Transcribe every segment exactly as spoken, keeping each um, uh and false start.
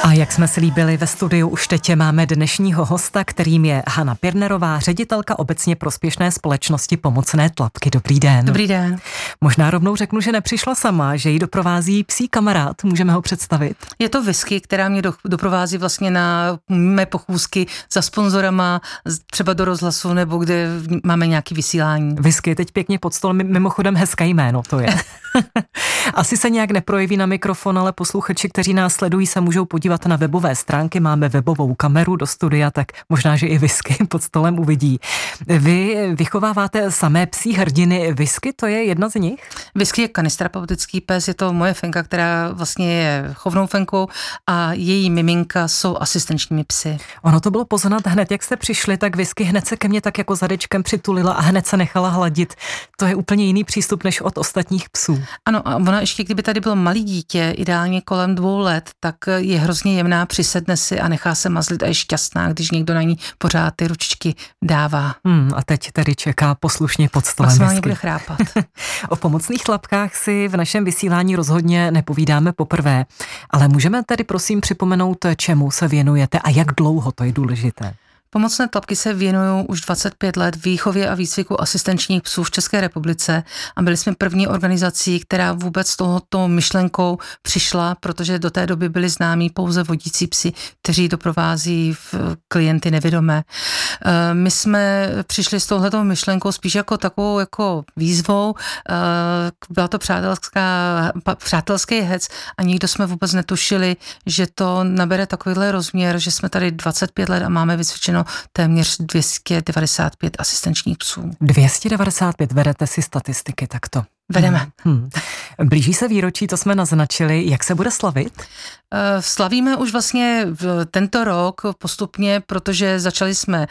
A jak jsme si líbili ve studiu, už teď máme dnešního hosta, kterým je Hana Pirnerová, ředitelka obecně prospěšné společnosti Pomocné tlapky. Dobrý den. Dobrý den. Možná rovnou řeknu, že nepřišla sama, že ji doprovází psí kamarád. Můžeme ho představit? Je to Whisky, která mě do, doprovází vlastně na mé pochůzky za sponzorama, třeba do rozhlasu, nebo kde máme nějaké vysílání. Whisky, teď pěkně pod stolem, mimochodem hezké jméno to je. Asi se nějak neprojeví na mikrofon, ale posluchači, kteří nás sledují, se můžou podívat na webové stránky, máme webovou kameru do studia, tak možná, že i Whisky pod stolem uvidí. Vy vychováváte samé psí hrdiny. Whisky, to je jedna z nich? Whisky je kanisterapeutický pes, je to moje fenka, která vlastně je chovnou fenkou a její miminka jsou asistenčními psy. Ono to bylo poznat hned, jak jste přišli, tak Whisky hned se ke mně tak jako zadečkem přitulila a hned se nechala hladit. To je úplně jiný přístup než od ostatních psů. Ano, a ona ještě, kdyby tady bylo malý dítě, ideálně kolem dvou let, tak je hrozně jemná, přisedne si a nechá se mazlit a je šťastná, když někdo na ní pořád ty ručičky dává. Hmm, a teď tady čeká poslušně pod stolem. Maximálně bude chrápat. O pomocných tlapkách si v našem vysílání rozhodně nepovídáme poprvé, ale můžeme tady prosím připomenout, čemu se věnujete a jak dlouho, to je důležité. Pomocné tlapky se věnují už dvacet pět let výchově a výcviku asistenčních psů v České republice a byli jsme první organizací, která vůbec s touto myšlenkou přišla, protože do té doby byli známí pouze vodící psi, kteří doprovází klienty nevědomé. My jsme přišli s touhletou myšlenkou spíš jako takovou jako výzvou, byla to přátelská, přátelský hec a nikdo jsme vůbec netušili, že to nabere takovýhle rozměr, že jsme tady dvacet pět let a máme vycvičeno téměř dvě stě devadesát pět asistenčních psů. dvě stě devadesát pět, vedete si statistiky takto? Vedeme. Hmm. Blíží se výročí, to jsme naznačili. Jak se bude slavit? Slavíme už vlastně tento rok postupně, protože začali jsme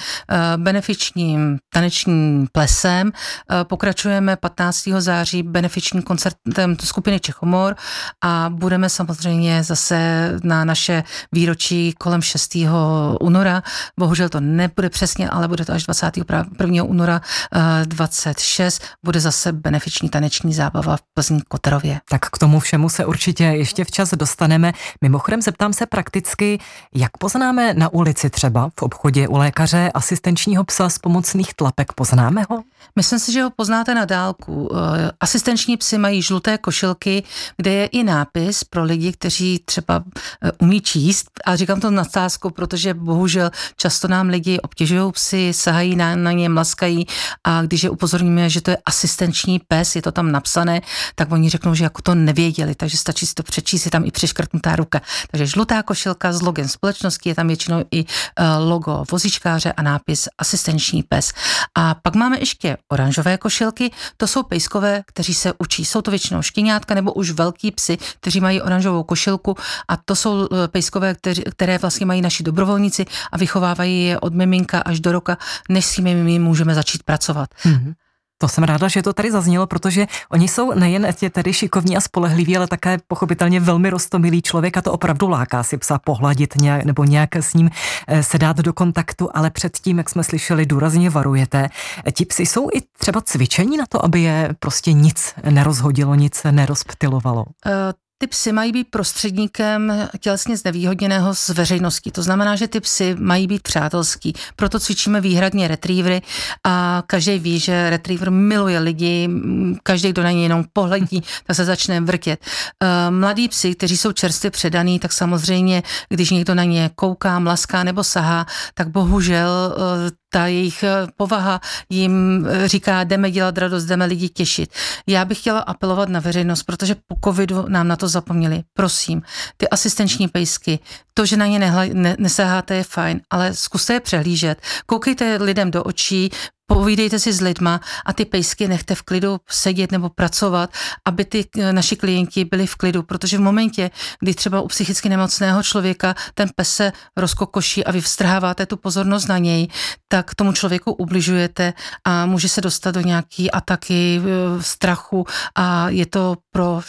benefičním tanečním plesem, pokračujeme patnáctého září benefičním koncertem skupiny Čechomor a budeme samozřejmě zase na naše výročí kolem šestého února. Bohužel to nebude přesně, ale bude to až dvacátého prvního února dvacet šest. Bude zase benefiční taneční zábava v Plzni Koterově. Tak k tomu všemu se určitě ještě včas dostaneme. Mimochodem zeptám se prakticky, jak poznáme na ulici třeba v obchodě u lékaře asistenčního psa z pomocných tlapek? Poznáme ho? Myslím si, že ho poznáte na dálku. Asistenční psy mají žluté košilky, kde je i nápis pro lidi, kteří třeba umí číst. A říkám to nadsázkou, protože bohužel často nám lidi obtěžují psy, sahají na, na ně, mlaskají a když je upozorníme, že to je asistenční pes, je to tam napsané, tak oni řeknou, že jako to nevěděli, takže stačí si to přečíst, je tam i přeškrtnutá ruka. Takže žlutá košilka s logem společnosti, je tam většinou i logo vozíčkáře a nápis asistenční pes. A pak máme ještě oranžové košilky, to jsou pejskové, kteří se učí. Jsou to většinou štěňátka nebo už velký psy, kteří mají oranžovou košilku a to jsou pejskové, kteří, které vlastně mají naši dobrovolníci a vychovávají je od miminka až do roka, než s nimi můžeme začít pracovat. Mm-hmm. To jsem ráda, že to tady zaznělo, protože oni jsou nejen tedy šikovní a spolehliví, ale také pochopitelně velmi roztomilý člověk a to opravdu láká si psa pohladit nějak, nebo nějak s ním se dát do kontaktu, ale předtím, jak jsme slyšeli, důrazně varujete. Ti psi jsou i třeba cvičení na to, aby je prostě nic nerozhodilo, nic nerozptylovalo? Uh. Ty psy mají být prostředníkem tělesně znevýhodněného z veřejnosti. To znamená, že ty psy mají být přátelský. Proto cvičíme výhradně retrievery a každý ví, že retriever miluje lidi, každý, kdo na něj jenom pohledí, tak se začne vrtět. Mladí psy, kteří jsou čerstvě předaný, tak samozřejmě, když někdo na ně kouká, mlaská nebo sahá, tak bohužel ta jejich povaha jim říká, jdeme dělat radost, jdeme lidi těšit. Já bych chtěla apelovat na veřejnost, protože po covidu nám na to zapomněli. Prosím, ty asistenční pejsky, to, že na ně nehla, ne, nesaháte, je fajn, ale zkuste je přehlížet. Koukejte lidem do očí, povídejte si s lidma a ty pejsky nechte v klidu sedět nebo pracovat, aby ty naši klienti byli v klidu, protože v momentě, kdy třeba u psychicky nemocného člověka ten pes se rozkokoší a vy vstrháváte tu pozornost na něj, tak tomu člověku ubližujete a může se dostat do nějaký ataky, strachu a je to pro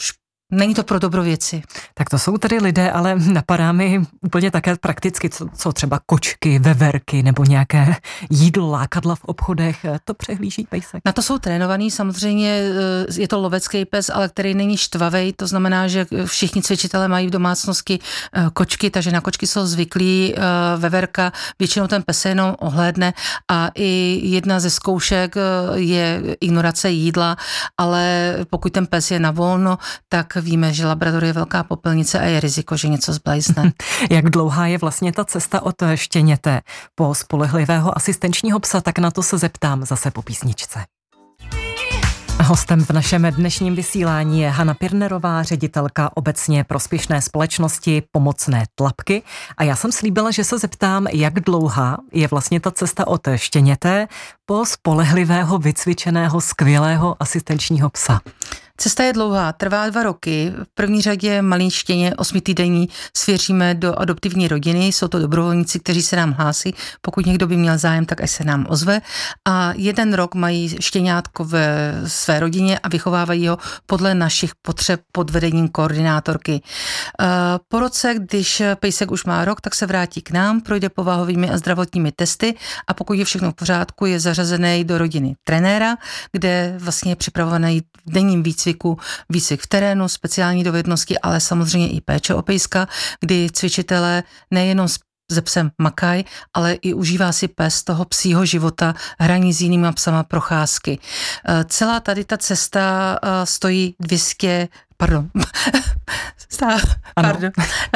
Není to pro dobro věci. Tak to jsou tedy lidé, ale napadá mi úplně také prakticky, co, co třeba kočky, veverky nebo nějaké jídlo, lákadla v obchodech, to přehlíží pejsek. Na to jsou trénovaný, samozřejmě je to lovecký pes, ale který není štvavej, to znamená, že všichni cvičitelé mají v domácnosti kočky, takže na kočky jsou zvyklí, veverka, většinou ten pes se jenom ohlédne a i jedna ze zkoušek je ignorace jídla, ale pokud ten pes je na volno, tak víme, že labrador je velká popelnice a je riziko, že něco zblajzne. Jak dlouhá je vlastně ta cesta od štěněte po spolehlivého asistenčního psa, tak na to se zeptám zase po písničce. Hostem v našem dnešním vysílání je Hana Pirnerová, ředitelka obecně prospěšné společnosti Pomocné tlapky. A já jsem slíbila, že se zeptám, jak dlouhá je vlastně ta cesta od štěněte po spolehlivého, vycvičeného, skvělého asistenčního psa. Cesta je dlouhá, trvá dva roky. V první řadě malý štěně osmitýdenní svěříme do adoptivní rodiny. Jsou to dobrovolníci, kteří se nám hlásí. Pokud někdo by měl zájem, tak až se nám ozve. A jeden rok mají štěňátko ve své rodině a vychovávají ho podle našich potřeb pod vedením koordinátorky. Po roce, když pejsek už má rok, tak se vrátí k nám, projde povahovými a zdravotními testy a pokud je všechno v pořádku, je zařazený do rodiny trenéra, kde vlastně je připravovaný v denním výcviku výcvik v terénu, speciální dovednosti, ale samozřejmě i péče o pejska, kdy cvičitelé nejenom se psem makají, ale i užívá si pes toho psího života, hraní s jinýma psama, procházky. Celá tady ta cesta stojí dvě stě Pardon. Stá, pardon.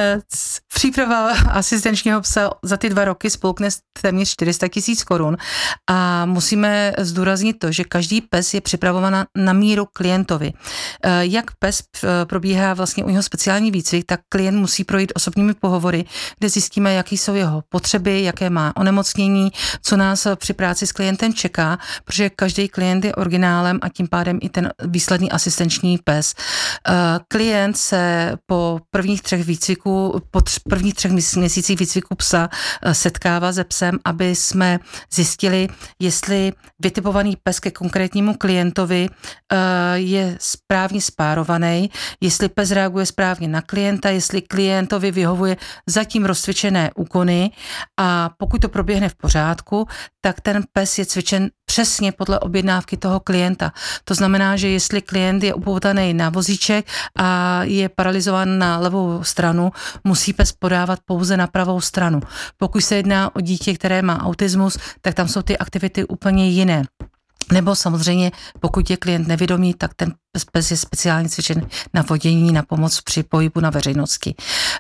Příprava asistenčního psa za ty dva roky spolkne téměř čtyři sta tisíc korun a musíme zdůraznit to, že každý pes je připravován na míru klientovi. Jak pes probíhá vlastně u něho speciální výcvik, tak klient musí projít osobními pohovory, kde zjistíme, jaké jsou jeho potřeby, jaké má onemocnění, co nás při práci s klientem čeká, protože každý klient je originálem a tím pádem i ten výsledný asistenční pes. Klient se po prvních třech výcviků, po tř, prvních třech měsících výcviku psa setkává se psem, aby jsme zjistili, jestli vytipovaný pes ke konkrétnímu klientovi je správně spárovaný, jestli pes reaguje správně na klienta, jestli klientovi vyhovuje zatím rozcvičené úkony a pokud to proběhne v pořádku, tak ten pes je cvičen přesně podle objednávky toho klienta. To znamená, že jestli klient je upoutaný na vozíček a je paralyzován na levou stranu, musí pes podávat pouze na pravou stranu. Pokud se jedná o dítě, které má autismus, tak tam jsou ty aktivity úplně jiné. Nebo samozřejmě, pokud je klient nevědomý, tak ten pes je speciálně cvičen na vodění, na pomoc při pohybu na veřejnosti.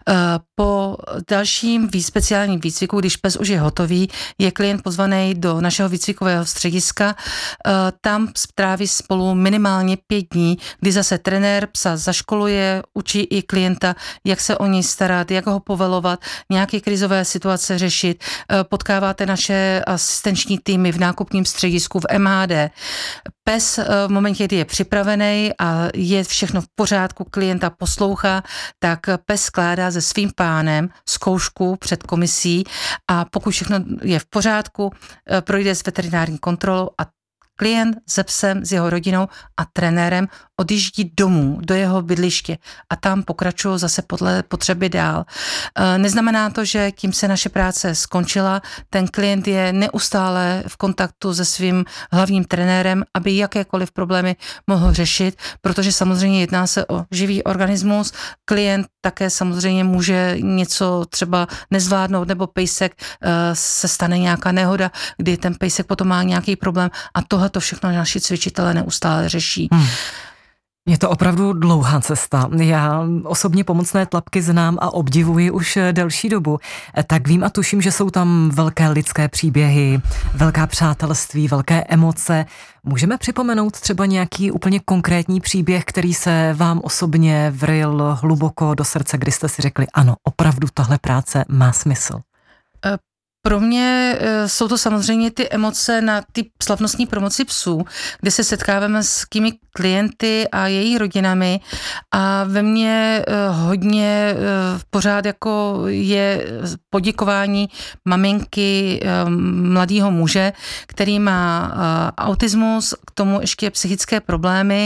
Po dalším speciálním výcviku, když pes už je hotový, je klient pozvaný do našeho výcvikového střediska. Tam stráví spolu minimálně pět dní, kdy zase trenér psa zaškoluje, učí i klienta, jak se o něj starat, jak ho povelovat, nějaké krizové situace řešit. Potkáváte naše asistenční týmy v nákupním středisku v M H D. Pes v momentě, kdy je připravený a je všechno v pořádku, klienta poslouchá, tak pes skládá se svým pánem zkoušku před komisí a pokud všechno je v pořádku, projde s veterinární kontrolou a klient se psem, s jeho rodinou a trenérem odjíždí domů, do jeho bydliště a tam pokračují zase podle potřeby dál. Neznamená to, že tím se naše práce skončila, ten klient je neustále v kontaktu se svým hlavním trenérem, aby jakékoliv problémy mohl řešit, protože samozřejmě jedná se o živý organismus, klient také samozřejmě může něco třeba nezvládnout, nebo pejsek se stane nějaká nehoda, kdy ten pejsek potom má nějaký problém a tohle to všechno naši cvičitelé neustále řeší. Hmm. Je to opravdu dlouhá cesta. Já osobně Pomocné tlapky znám a obdivuji už delší dobu. Tak vím a tuším, že jsou tam velké lidské příběhy, velká přátelství, velké emoce. Můžeme připomenout třeba nějaký úplně konkrétní příběh, který se vám osobně vryl hluboko do srdce, kdy jste si řekli, ano, opravdu tahle práce má smysl? Pro mě jsou to samozřejmě ty emoce na ty slavnostní promoci psů, kde se setkáváme s kými klienty a jejich rodinami a ve mně hodně pořád jako je poděkování maminky mladého muže, který má autismus, k tomu ještě psychické problémy,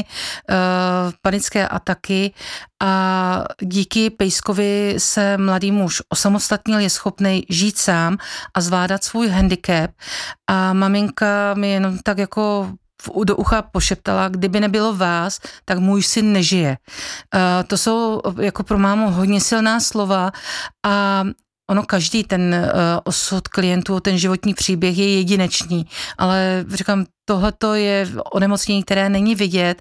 panické ataky a díky pejskovi se mladý muž osamostatnil, je schopný žít sám a zvládat svůj handicap a maminka mi jenom tak jako do ucha pošeptala, kdyby nebylo vás, tak můj syn nežije. Uh, to jsou jako pro mámu hodně silná slova a ono každý ten uh, osud klientů, ten životní příběh je jedinečný, ale říkám, tohleto je onemocnění, které není vidět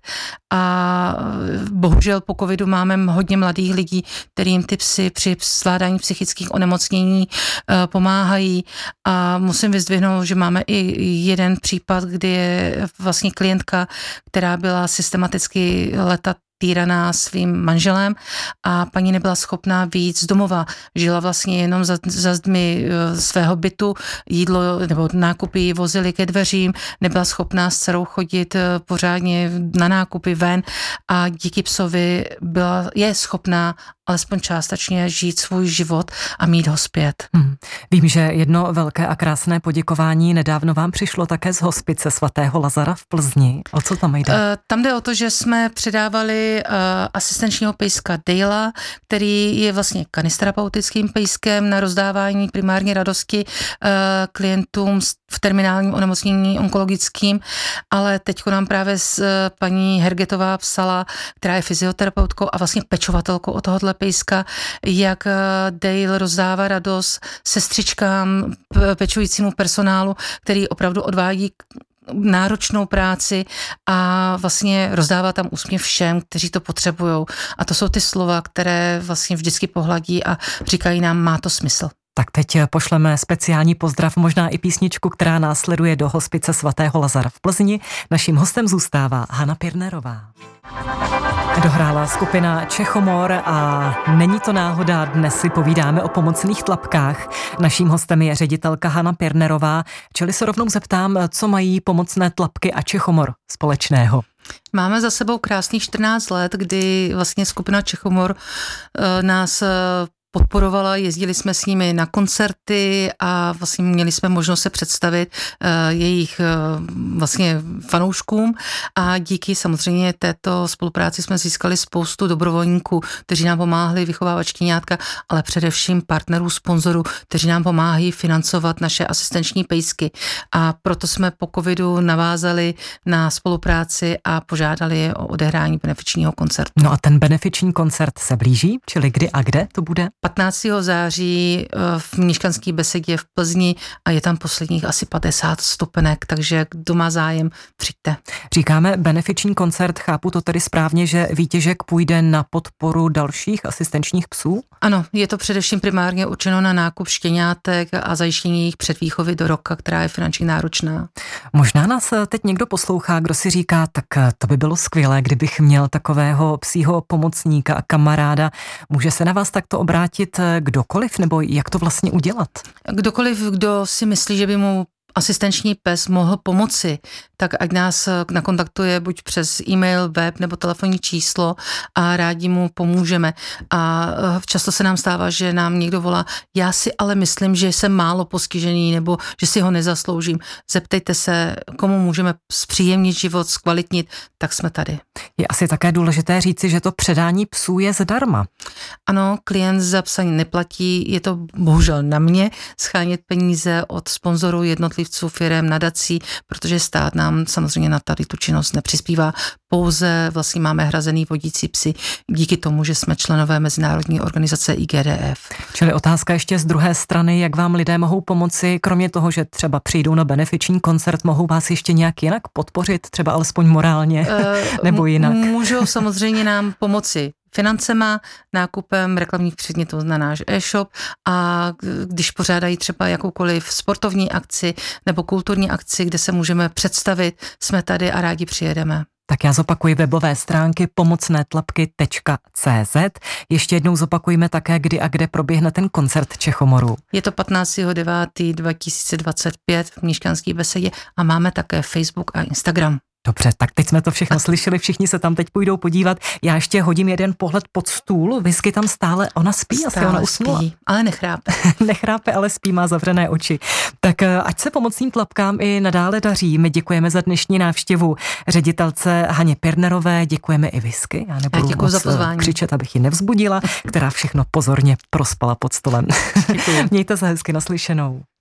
a bohužel po covidu máme hodně mladých lidí, kterým ty psy při zvládání psychických onemocnění uh, pomáhají a musím vyzdvihnout, že máme i jeden případ, kdy je vlastně klientka, která byla systematicky leta týraná svým manželem a paní nebyla schopná vyjít z domova. Žila vlastně jenom za, za zdmi svého bytu, jídlo nebo nákupy ji vozili ke dveřím, nebyla schopná s dcerou chodit pořádně na nákupy ven a díky psovi byla, je schopná alespoň částečně žít svůj život a mít ho zpět. Hmm. Vím, že jedno velké a krásné poděkování nedávno vám přišlo také z hospice svatého Lazara v Plzni. O co tam jde? Uh, tam jde o to, že jsme předávali uh, asistenčního pejska Dejla, který je vlastně kanisterapeutickým pejskem na rozdávání primárně radosti uh, klientům v terminálním onemocnění onkologickým, ale teďko nám právě s, uh, paní Hergetová psala, která je fyzioterapeutkou a vlastně pečovatelkou o tohohle pejska, jak Dale rozdává radost sestřičkám, pečujícímu personálu, který opravdu odvádí náročnou práci a vlastně rozdává tam úsměv všem, kteří to potřebujou. A to jsou ty slova, které vlastně vždycky pohladí a říkají nám, má to smysl. Tak teď pošleme speciální pozdrav, možná i písničku, která následuje do hospice svatého Lazara v Plzni. Naším hostem zůstává Hana Pirnerová. Dohrála skupina Čechomor a není to náhoda, dnes si povídáme o pomocných tlapkách. Naším hostem je ředitelka Hana Pirnerová, čili se rovnou zeptám, co mají pomocné tlapky a Čechomor společného. Máme za sebou krásných čtrnáct let, kdy vlastně skupina Čechomor nás podporovala, jezdili jsme s nimi na koncerty a vlastně měli jsme možnost se představit uh, jejich uh, vlastně fanouškům a díky samozřejmě této spolupráci jsme získali spoustu dobrovolníků, kteří nám pomáhali vychovávat štěňátka, ale především partnerů, sponzorů, kteří nám pomáhají financovat naše asistenční pejsky a proto jsme po covidu navázali na spolupráci a požádali je o odehrání benefičního koncertu. No a ten benefiční koncert se blíží, čili kdy a kde to bude? patnáctého září v Mniškanské besedě v Plzni a je tam posledních asi padesát stupenek, takže kdo má zájem, přijďte. Říkáme benefiční koncert, chápu to tedy správně, že výtěžek půjde na podporu dalších asistenčních psů? Ano, je to především primárně určeno na nákup štěňátek a zajištění jejich předvýchovy do roka, která je finančně náročná. Možná nás teď někdo poslouchá, kdo si říká, tak to by bylo skvělé, kdybych měl takového psího pomocníka a kamaráda. Může se na vás takto obrátit kdokoliv, nebo jak to vlastně udělat? Kdokoliv, kdo si myslí, že by mu asistenční pes mohl pomoci, tak ať nás nakontaktuje buď přes e-mail, web nebo telefonní číslo a rádi mu pomůžeme. A často se nám stává, že nám někdo volá, já si ale myslím, že jsem málo postižený nebo že si ho nezasloužím. Zeptejte se, komu můžeme zpříjemnit život, zkvalitnit, tak jsme tady. Je asi také důležité říci, že to předání psů je zdarma. Ano, klient za psa neplatí, je to bohužel na mě schánět peníze od sponzorů, jednotlivců, firem, nadací, protože stát nám samozřejmě na tady tu činnost nepřispívá. Pouze vlastně máme hrazený vodící psy díky tomu, že jsme členové mezinárodní organizace I G D F. Čili otázka ještě z druhé strany, jak vám lidé mohou pomoci, kromě toho, že třeba přijdou na benefiční koncert, mohou vás ještě nějak jinak podpořit, třeba alespoň morálně, uh, nebo jinak? Můžou samozřejmě nám pomoci financema, nákupem reklamních předmětů na náš e-shop a když pořádají třeba jakoukoliv sportovní akci nebo kulturní akci, kde se můžeme představit, jsme tady a rádi přijedeme. Tak já zopakuji webové stránky pomocnétlapky tečka cé zet. Ještě jednou zopakujeme také, kdy a kde proběhne ten koncert Čechomorů. Je to patnáctého devátého dva tisíce dvacet pět v Mnišťanské besedě a máme také Facebook a Instagram. Dobře, tak teď jsme to všechno slyšeli, všichni se tam teď půjdou podívat. Já ještě hodím jeden pohled pod stůl, Whisky tam stále, ona spí, Stále asi ona usnula. Spí, ale nechrápe. Nechrápe, ale spí, má zavřené oči. Tak ať se pomocným tlapkám i nadále daří. My děkujeme za dnešní návštěvu ředitelce Haně Pirnerové, děkujeme i Whisky. Já nebudu Já za pozvání. křičet, abych ji nevzbudila, která všechno pozorně prospala pod stolem. Děkuji. Mějte se hezky, naslyšenou.